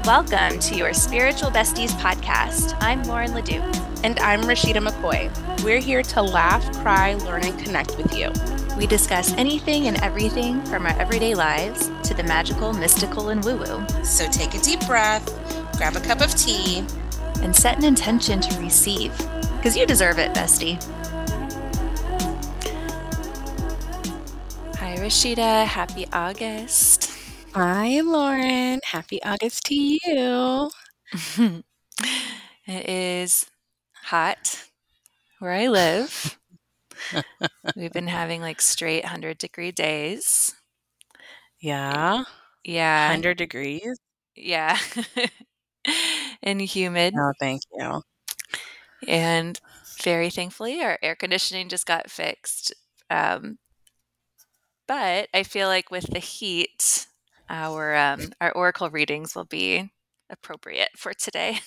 Welcome to your Spiritual Besties podcast. I'm Lauren Ledoux. And I'm Rashida McCoy. We're here to laugh, cry, learn, and connect with you. We discuss anything and everything from our everyday lives to the magical, mystical, and woo-woo. So take a deep breath, grab a cup of tea, and set an intention to receive, because you deserve it, bestie. Hi, Rashida. Happy August. Hi, Lauren. Happy August to you. It is hot where I live. We've been having like straight 100-degree days. Yeah. Yeah. 100 degrees? Yeah. And humid. Oh, thank you. And very thankfully, our air conditioning just got fixed. But I feel like with the heat, our oracle readings will be appropriate for today.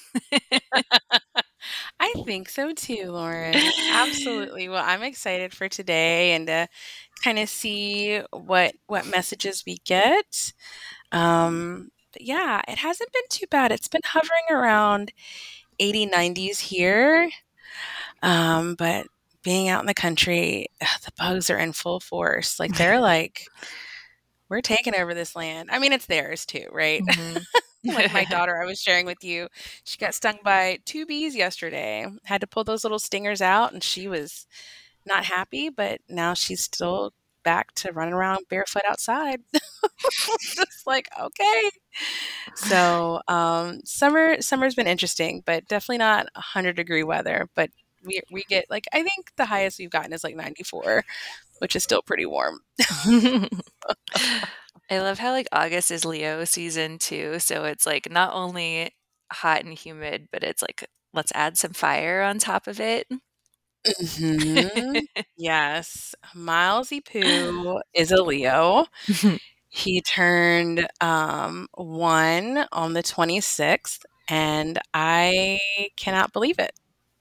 I think so too, Lauren. Absolutely. Well, I'm excited for today and to kind of see what messages we get. But yeah, it hasn't been too bad. It's been hovering around 80, 90s here. But being out in the country, the bugs are in full force. Like they're like, we're taking over this land. I mean, it's theirs too, right? Mhm. Like my daughter, I was sharing with you, she got stung by 2 bees yesterday. Had to pull those little stingers out, and she was not happy, but now she's still back to running around barefoot outside. Just like, okay. So, summer's been interesting, but definitely not 100-degree weather. But we get like, I think the highest we've gotten is like 94, which is still pretty warm. I love how like August is Leo season too. So it's like not only hot and humid, but it's like, let's add some fire on top of it. Mhm. Yes. Milesy Poo is a Leo. He turned 1 on the 26th, and I cannot believe it.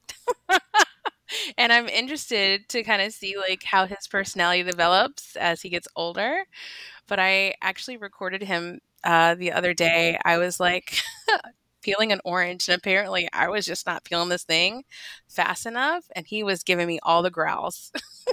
And I'm interested to kind of see like how his personality develops as he gets older. But I actually recorded him the other day. I was like peeling an orange, and apparently I was just not peeling this thing fast enough, and he was giving me all the growls.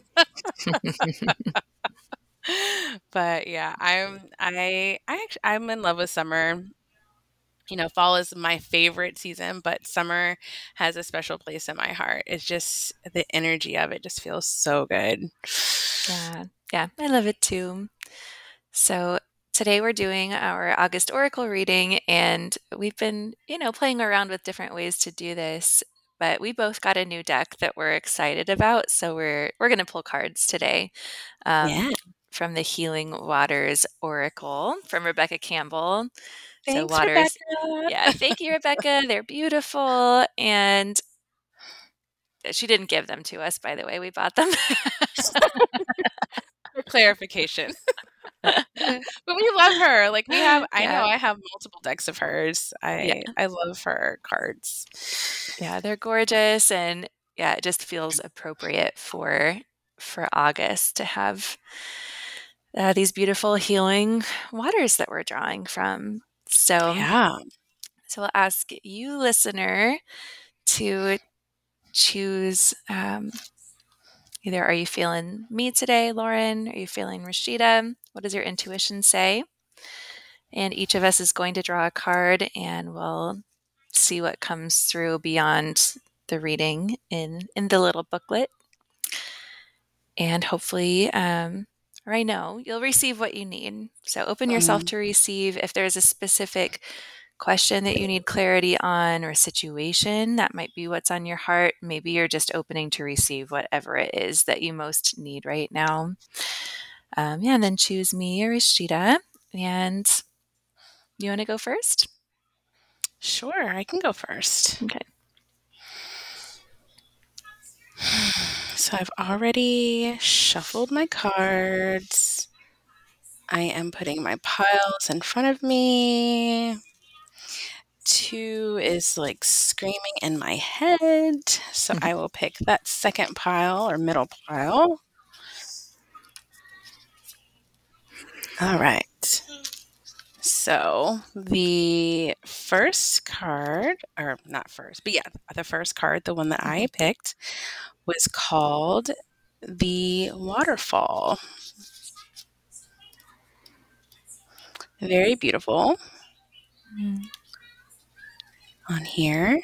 But yeah, I'm in love with summer. You know, fall is my favorite season, but summer has a special place in my heart. It's just the energy of it just feels so good. Yeah, I love it too. So today we're doing our August Oracle reading, and we've been, playing around with different ways to do this, but we both got a new deck that we're excited about. So we're going to pull cards today Yeah. from the Healing Waters Oracle from Rebecca Campbell. Thanks, Waters. Rebecca. Yeah, thank you, Rebecca. They're beautiful. And she didn't give them to us, by the way. We bought them. For clarification. But we love her. Like I know I have multiple decks of hers. I love her cards. Yeah, they're gorgeous, and yeah, it just feels appropriate for August to have these beautiful healing waters that we're drawing from. So I'll ask you, listener, to choose either are you feeling me today, Lauren? Are you feeling Rashida? What does your intuition say? And each of us is going to draw a card, and we'll see what comes through beyond the reading in the little booklet. And hopefully, or I know, you'll receive what you need. So open yourself to receive. If there's a specific question that you need clarity on or situation, that might be what's on your heart. Maybe you're just opening to receive whatever it is that you most need right now. And then choose me or Rashida. And you want to go first? Sure, I can go first. Okay. So I've already shuffled my cards. I am putting my piles in front of me. 2 is like screaming in my head. So I will pick that second pile or middle pile. All right. So the first card, or not first, but yeah, the first card, the one that I picked, was called the Waterfall. Very beautiful Mm. on here.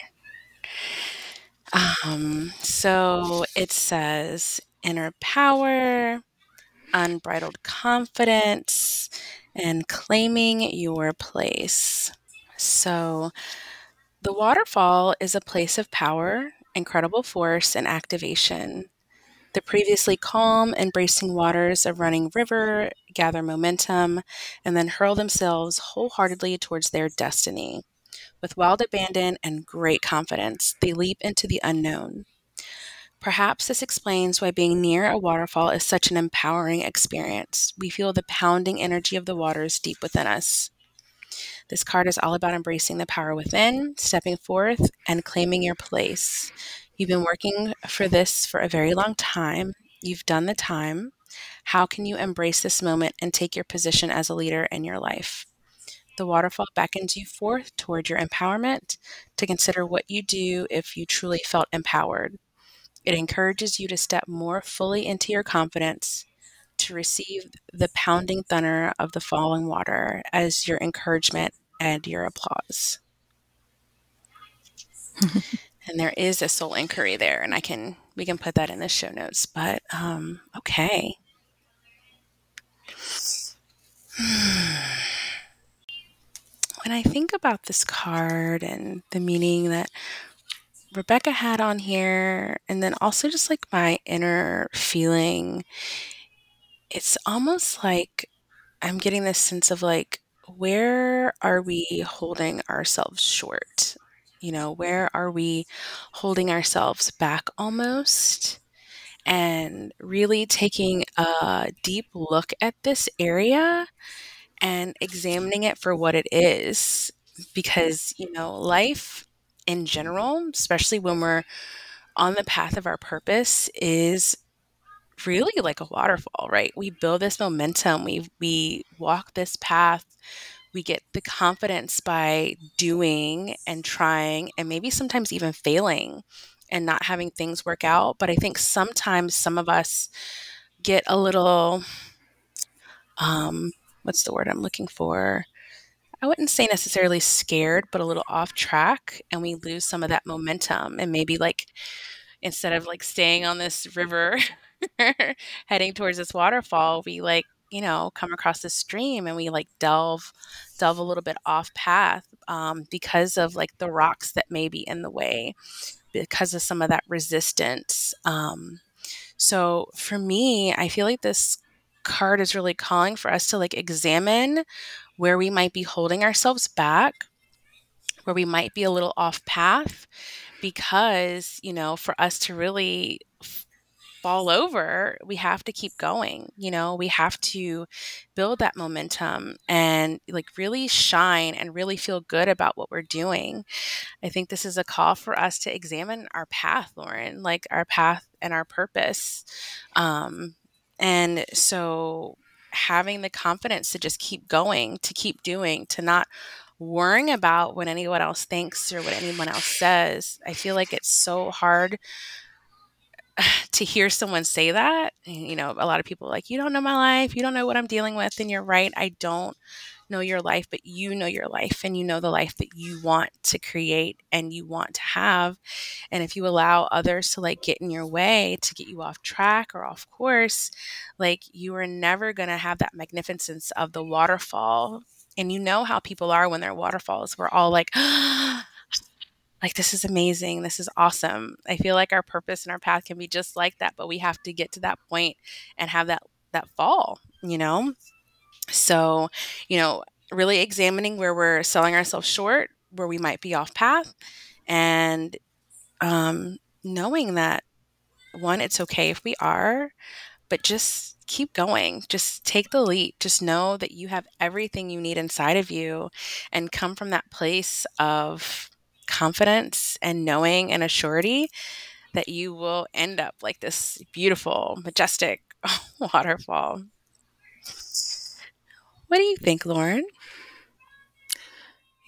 So it says inner power, unbridled confidence, and claiming your place. So the waterfall is a place of power, incredible force, and activation. The previously calm, embracing waters of running river gather momentum and then hurl themselves wholeheartedly towards their destiny. With wild abandon and great confidence, they leap into the unknown. Perhaps this explains why being near a waterfall is such an empowering experience. We feel the pounding energy of the waters deep within us. This card is all about embracing the power within, stepping forth, and claiming your place. You've been working for this for a very long time. You've done the time. How can you embrace this moment and take your position as a leader in your life? The waterfall beckons you forth toward your empowerment to consider what you do if you truly felt empowered. It encourages you to step more fully into your confidence, to receive the pounding thunder of the falling water as your encouragement and your applause. And there is a soul inquiry there, and we can put that in the show notes. But okay. When I think about this card and the meaning that Rebecca had on here, and then also just like my inner feeling, it's almost like I'm getting this sense of like, where are we holding ourselves short? Where are we holding ourselves back almost? And really taking a deep look at this area and examining it for what it is. Because, life in general, especially when we're on the path of our purpose, is really like a waterfall, right? We build this momentum, we walk this path, we get the confidence by doing and trying and maybe sometimes even failing and not having things work out. But I think sometimes some of us get a little um what's the word I'm looking for? I wouldn't say necessarily scared, but a little off track, and we lose some of that momentum, and maybe like instead of like staying on this river heading towards this waterfall, we like, come across this stream and we like delve a little bit off path because of like the rocks that may be in the way, because of some of that resistance. So for me, I feel like this card is really calling for us to like examine where we might be holding ourselves back, where we might be a little off path, because, for us to really fall over, we have to keep going. We have to build that momentum and like really shine and really feel good about what we're doing. I think this is a call for us to examine our path, Lauren, like our path and our purpose. And so having the confidence to just keep going, to keep doing, to not worrying about what anyone else thinks or what anyone else says. I feel like it's so hard to hear someone say that. A lot of people are like, you don't know my life, you don't know what I'm dealing with. And you're right, I don't know your life, but you know your life, and you know the life that you want to create and you want to have. And if you allow others to like get in your way, to get you off track or off course, like you are never going to have that magnificence of the waterfall. And you know how people are when they're waterfalls. We're all like, like, this is amazing. This is awesome. I feel like our purpose and our path can be just like that, but we have to get to that point and have that fall. So, you know, really examining where we're selling ourselves short, where we might be off path, and knowing that one, it's okay if we are, but just keep going. Just take the leap. Just know that you have everything you need inside of you, and come from that place of confidence and knowing and a surety that you will end up like this beautiful, majestic waterfall. What do you think, Lauren?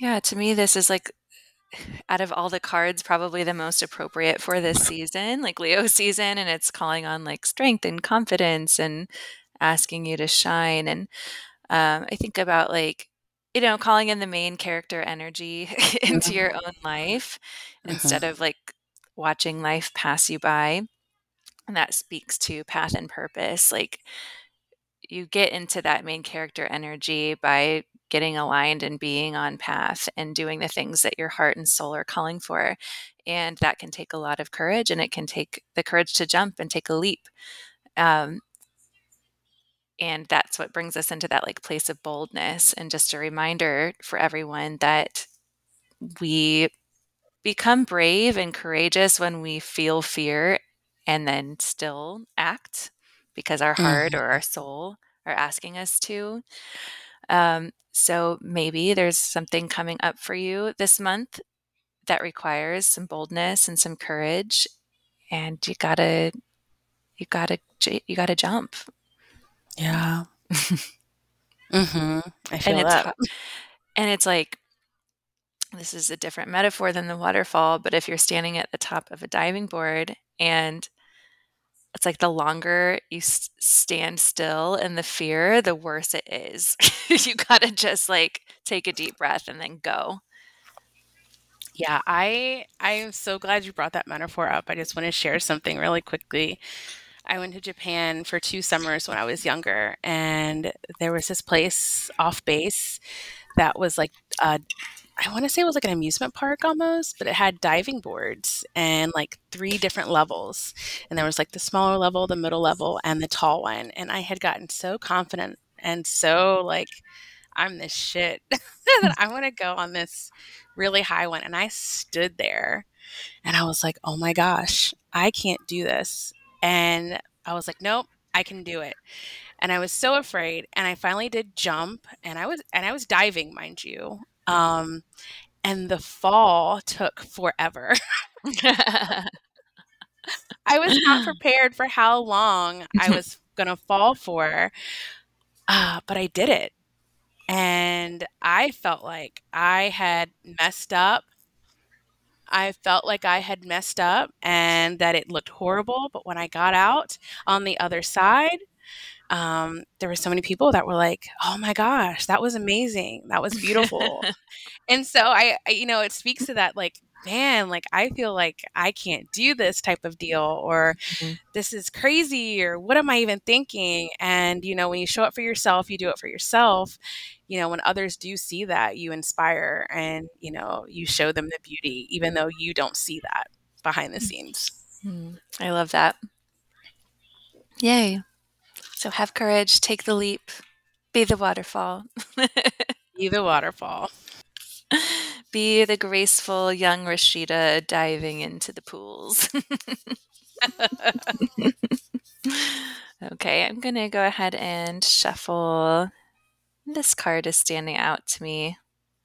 Yeah, to me, this is like out of all the cards, probably the most appropriate for this season, like Leo season, and it's calling on like strength and confidence and asking you to shine. And I think about like, calling in the main character energy into your own life instead Mhm. of like watching life pass you by. And that speaks to path and purpose. Like you get into that main character energy by getting aligned and being on path and doing the things that your heart and soul are calling for. And that can take a lot of courage, and it can take the courage to jump and take a leap. Um, and that's what brings us into that like place of boldness, and just a reminder for everyone that we become brave and courageous when we feel fear and then still act because our heart or Mhm. our soul are asking us to. So maybe there's something coming up for you this month that requires some boldness and some courage, and you gotta jump. Yeah. I And feel it's that. hu- and it's like this is a different metaphor than the waterfall, but if you're standing at the top of a diving board and it's like the longer you stand still in the fear, the worse it is. You gotta just like take a deep breath and then go. Yeah, I am so glad you brought that metaphor up. I just want to share something really quickly. I went to Japan for 2 summers when I was younger, and there was this place off base that was like, I want to say it was like an amusement park almost, but it had diving boards and like 3 different levels. And there was like the smaller level, the middle level, and the tall one. And I had gotten so confident and so like, I'm this shit that I want to go on this really high one. And I stood there and I was like, oh my gosh, I can't do this. And I was like, nope, I can do it. And I was so afraid. And I finally did jump, and I was diving, mind you. And the fall took forever. I was not prepared for how long I was gonna fall for, but I did it. And I felt like I had messed up. I felt like I had messed up and that it looked horrible. But when I got out on the other side, there were so many people that were like, "Oh my gosh, that was amazing. That was beautiful." And so it speaks to that, like, man, like I feel like I can't do this type of deal, or Mhm. this is crazy, or what am I even thinking? And, when you show up for yourself, you do it for yourself. When others do see that, you inspire and, you show them the beauty, even though you don't see that behind the scenes. I love that. Yay. So have courage, take the leap, be the waterfall. Be the waterfall. Be the graceful young Rashida diving into the pools. Okay, I'm going to go ahead and shuffle. This card is standing out to me.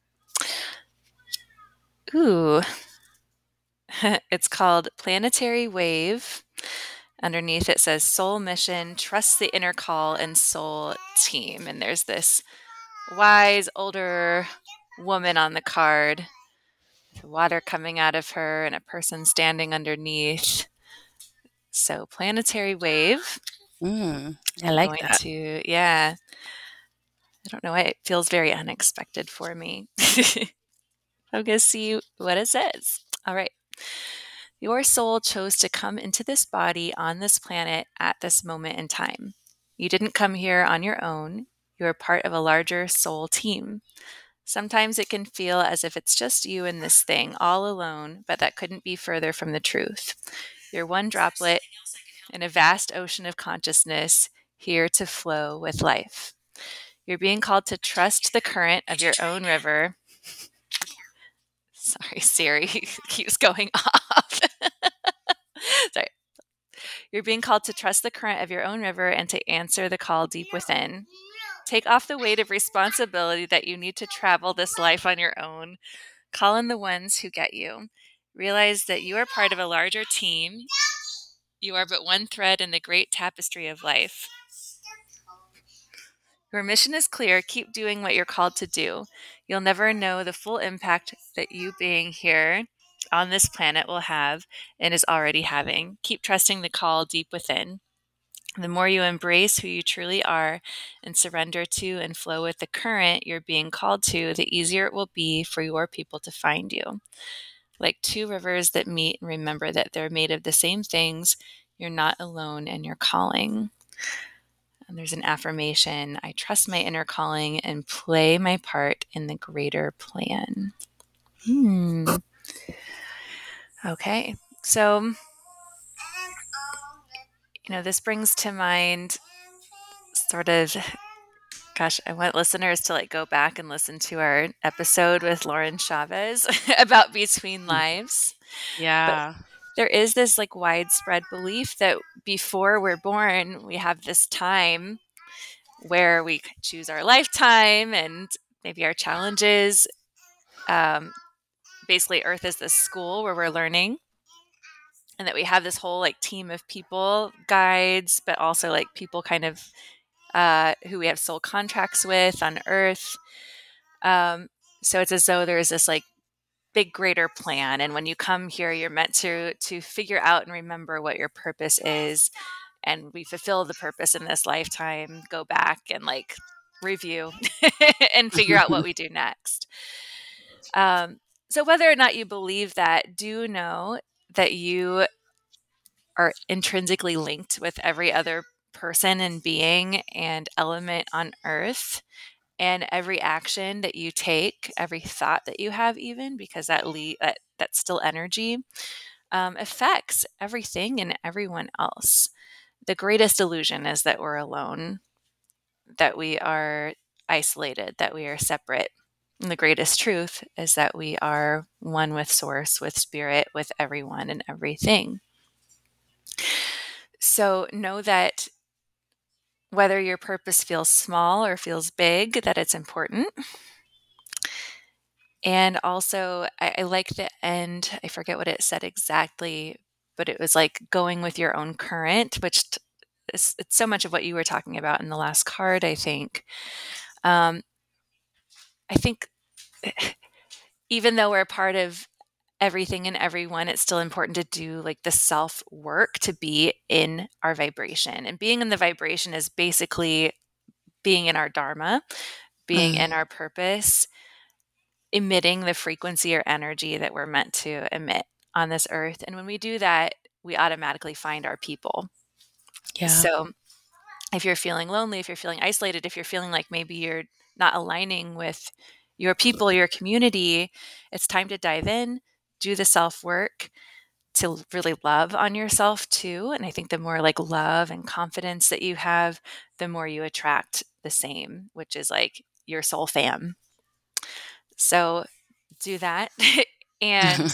Ooh, it's called Planetary Wave. Underneath it says Soul Mission, Trust the Inner Call, and Soul Team. And there's this wise older woman on the card with water coming out of her and a person standing underneath. So, Planetary Wave. I like Going that. to, yeah, I don't know why it feels very unexpected for me. I'm going to see what it says. All right. Your soul chose to come into this body on this planet at this moment in time. You didn't come here on your own. You are part of a larger soul team. Sometimes it can feel as if it's just you and this thing all alone, but that couldn't be further from the truth. You're one droplet in a vast ocean of consciousness here to flow with life. You're being called to trust the current of your own river. Sorry, Siri keeps going off. Sorry. You're being called to trust the current of your own river and to answer the call deep within. Take off the weight of responsibility that you need to travel this life on your own. Call in the ones who get you. Realize that you are part of a larger team. You are but one thread in the great tapestry of life. Your mission is clear. Keep doing what you're called to do. You'll never know the full impact that you being here on this planet will have and is already having. Keep trusting the call deep within. The more you embrace who you truly are and surrender to and flow with the current you're being called to, the easier it will be for your people to find you. Like two rivers that meet, and remember that they're made of the same things. You're not alone in your calling. And there's an affirmation: I trust my inner calling and play my part in the greater plan. Okay. So, this brings to mind sort of, gosh, I want listeners to go back and listen to our episode with Lauren Chavez about between lives. But Yeah. there is this widespread belief that before we're born, we have this time where we choose our lifetime and maybe our challenges. Basically, Earth is this school where we're learning, and that we have this whole team of people, guides, but also people kind of who we have soul contracts with on Earth. So it's as though there's this big greater plan, and when you come here, you're meant to figure out and remember what your purpose is, and we fulfill the purpose in this lifetime, go back and review and figure out what we do next. So whether or not you believe that, do know that you are intrinsically linked with every other person and being and element on Earth, and every action that you take, every thought that you have, even because that's still energy, affects everything and everyone else. The greatest illusion is that we're alone, that we are isolated, that we are separate. And the greatest truth is that we are one with Source, with Spirit, with everyone and everything. So know that whether your purpose feels small or feels big, that it's important. And also, I like the end. I forget what it said exactly, but it was going with your own current, which it's so much of what you were talking about in the last card, I think. I think even though we're a part of everything and everyone, it's still important to do the self work to be in our vibration. And being in the vibration is basically being in our dharma, being in our purpose, emitting the frequency or energy that we're meant to emit on this earth. And when we do that, we automatically find our people. Yeah. So if you're feeling lonely, if you're feeling isolated, if you're feeling like maybe you're not aligning with your people, your community, it's time to dive in, do the self work to really love on yourself too. And I think the more love and confidence that you have, the more you attract the same, which is your soul fam. So do that and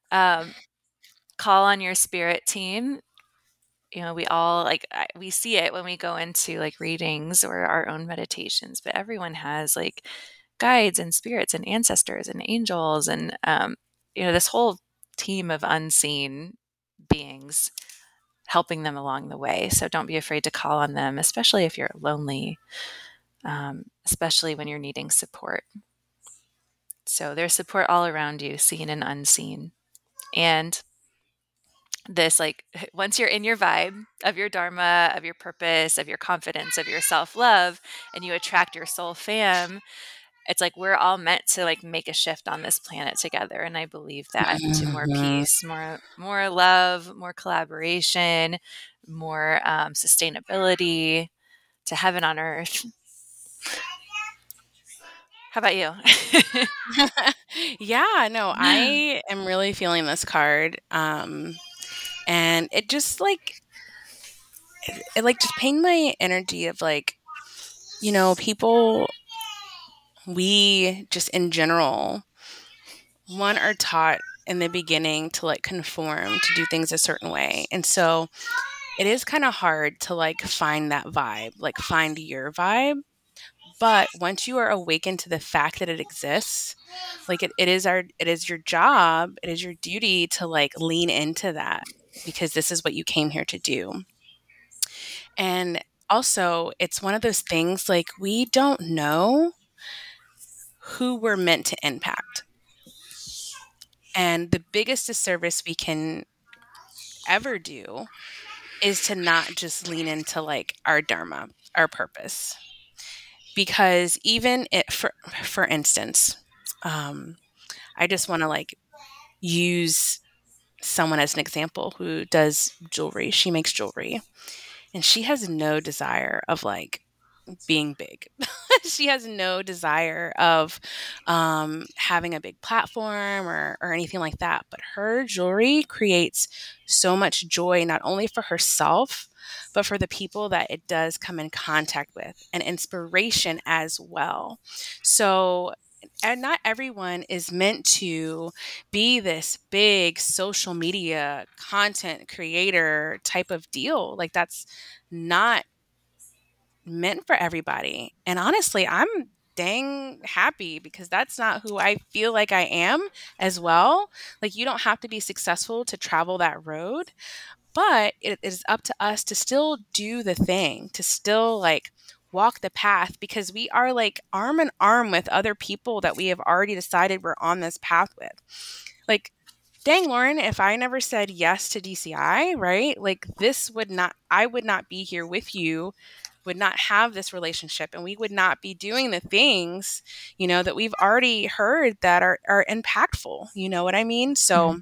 call on your spirit team. We all we see it when we go into readings or our own meditations, but everyone has guides and spirits and ancestors and angels and this whole team of unseen beings helping them along the way. So don't be afraid to call on them, especially if you're lonely, especially when you're needing support. So there's support all around you, seen and unseen. And this once you're in your vibe of your dharma, of your purpose, of your confidence, of your self-love, and you attract your soul fam, it's we're all meant to make a shift on this planet together. And I believe that, to more peace, more love, more collaboration, more sustainability, to heaven on earth. How about you? Yeah, no, I am really feeling this card. And it just it just pained my energy of people, we just in general, one, are taught in the beginning to conform, to do things a certain way. And so it is kind of hard to find that vibe, find your vibe. But once you are awakened to the fact that it exists, it is your job, it is your duty to lean into that, because this is what you came here to do. And also, it's one of those things we don't know who we're meant to impact. And the biggest disservice we can ever do is to not just lean into like our dharma, our purpose. Because even it, for instance, I just want to like use someone as an example who does jewelry. She makes jewelry, and she has no desire of like being big. She has no desire of having a big platform or anything like that. But her jewelry creates so much joy, not only for herself, but for the people that it does come in contact with, and inspiration as well. So, and not everyone is meant to be this big social media content creator type of deal. Like, that's not meant for everybody. And honestly, I'm dang happy because that's not who I feel like I am as well. Like, you don't have to be successful to travel that road, but it is up to us to still do the thing, to still like walk the path, because we are like arm in arm with other people that we have already decided we're on this path with. Like, dang, Lauren, if I never said yes to DCI, right? Like, I would not be here with you, would not have this relationship, and we would not be doing the things, that we've already heard that are impactful. You know what I mean? So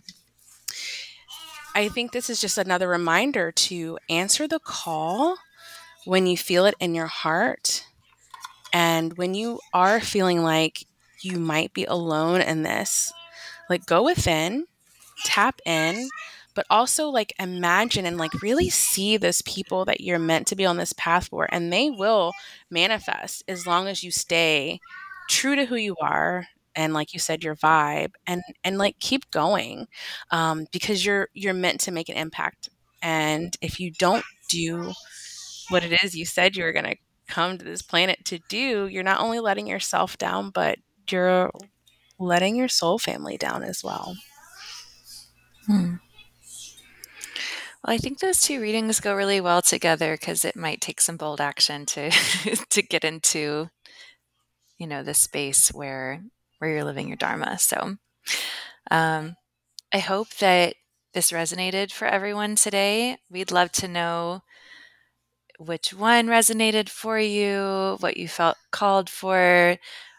I think this is just another reminder to answer the call when you feel it in your heart. And when you are feeling like you might be alone in this, like, go within, tap in, but also like imagine and like really see those people that you're meant to be on this path for, and they will manifest as long as you stay true to who you are, and like you said, your vibe, and like keep going, because you're meant to make an impact. And if you don't do what it is you said you were going to come to this planet to do, you're not only letting yourself down, but you're letting your soul family down as well. Well, I think those two readings go really well together because it might take some bold action to to get into, the space where you're living your dharma. So, I hope that this resonated for everyone today. We'd love to know which one resonated for you, what you felt called for.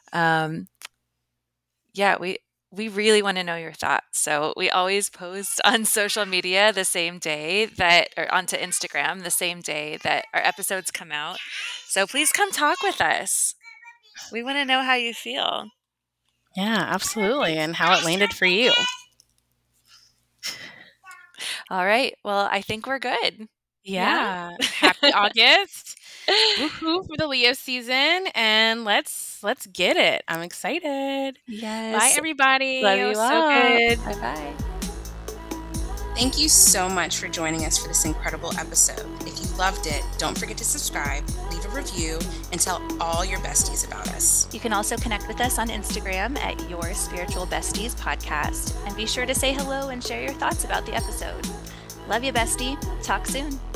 Yeah, we really want to know your thoughts. So we always post on social media the same day or onto Instagram the same day that our episodes come out. So please come talk with us. We want to know how you feel. Yeah, absolutely. And how it landed for you. All right. Well, I think we're good. Yeah. Happy August. Woohoo for the Leo season. And let's get it. I'm excited. Yes. Bye, everybody. Love It you was all. so good. Bye-bye. Thank you so much for joining us for this incredible episode. If you loved it, don't forget to subscribe, leave a review, and tell all your besties about us. You can also connect with us on Instagram at Your Spiritual Besties Podcast. And be sure to say hello and share your thoughts about the episode. Love you, bestie. Talk soon.